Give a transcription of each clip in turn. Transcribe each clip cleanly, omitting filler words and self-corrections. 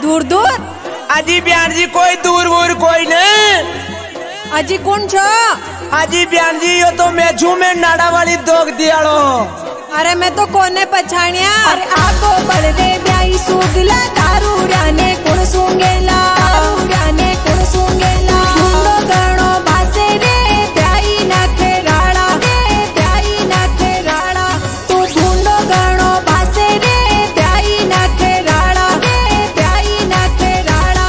दूर दूर अजी बयान जी कोई दूर वूर कोई नहीं। अजी कौन छो? अजी बयान जी यो तो मैं छू में नाड़ा वाली दोग दियालो। अरे मैं तो कोने पछाणिया। अरे आगो बढ़ रे ब्याई सुगला दारू राने कुण सुंगेला दारू राने कुण सुंगेला ढूंढो गणो बासे रे ब्याई नाखे राड़ा रे ब्याई नाखे राड़ा तू ढूंढो गणो बासे रे ब्याई नाखे राड़ा रे ब्याई नाखे राड़ा।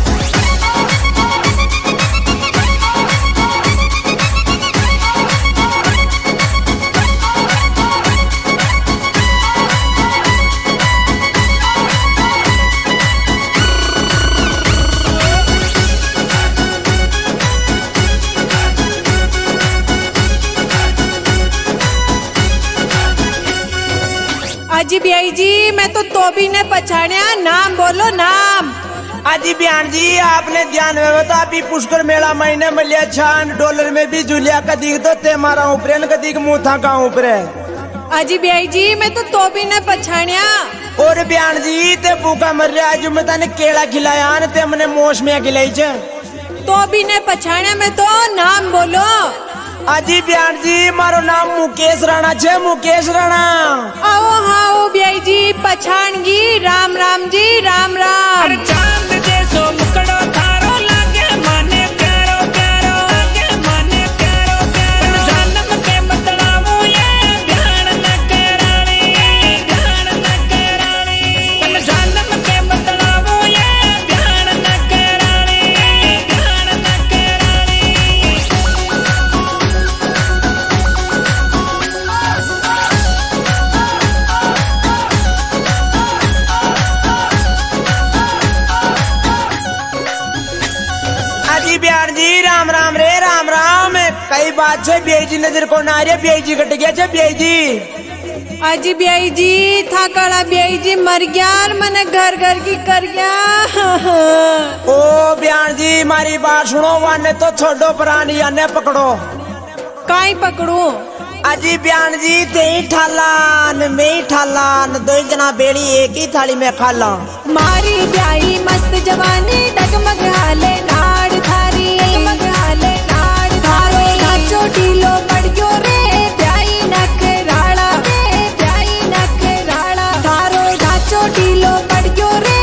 अजी ब्याई जी मैं तो भी ने पछाणिया। नाम बोलो नाम। अजी बयान जी आपने ध्यान में बता अभी पुष्कर मेला महीने में लिया $6 में भी जुलिया कदीक तो ते मारा ऊपर कदीक मुँह था का ऊपर। अजी ब्याई जी मैं तो भी ने पछाणिया। और बयान जी ते भूखा मर रहा है जो मैं तने केला खिलाया न ते हमने मौसमिया खिलाई छे। तो भी ने पछाणिया में तो नाम बोलो। अजी बयान जी मारो नाम मुकेश राणा छे मुकेश राणा। आओ हाँ ब्याई जी पछाणगी। राम राम जी राम राम। चांद जैसो मुकड़ो थारो लागे माने प्यारो प्यारो लागे माने प्यारो प्यारो जन्म के बदलावो ये ध्यान न करानी ध्यान न करानी जन्म के बदलावो ये ध्यान न करानी ध्यान न करानी। अजी बयान जी राम राम रे राम राम। कई बात छे ब्याई जी नजर को ना रे ब्याई जी कट गया छे ब्याई जी। अजी ब्याई जी था कड़ा ब्याई जी मर गया और मने घर घर की कर गया। ओ बयान जी मारी बात सुनो वाने तो छोड़ो प्राणी याने पकड़ो। काई पकड़ू? अजी बयान जी ते ही ठालान में ही ठालान दो जना बेड़ी एक ही थाली में खाला। मारी ब्याई मस्त जवानी डगमग हाले नाड़ थारी डगमग हाले नाड़ थारो नाचो ढीलो पड़ियो रे ब्याई नखे राड़ा रे ब्याई नखे राड़ा थारो नाचो ढीलो पड़ियो रे